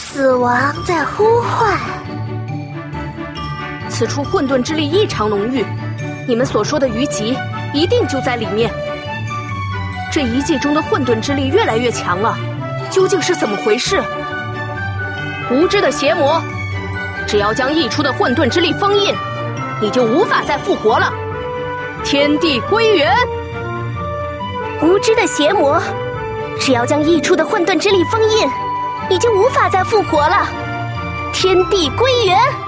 死亡在呼唤。 此处混沌之力异常浓郁，你们所说的余疾一定就在里面。这一记中的混沌之力越来越强了，究竟是怎么回事？无知的邪魔，只要将溢出的混沌之力封印，你就无法再复活了。天地归元。 无知的邪魔，只要将溢出的混沌之力封印，你就无法再复活了。天地归元。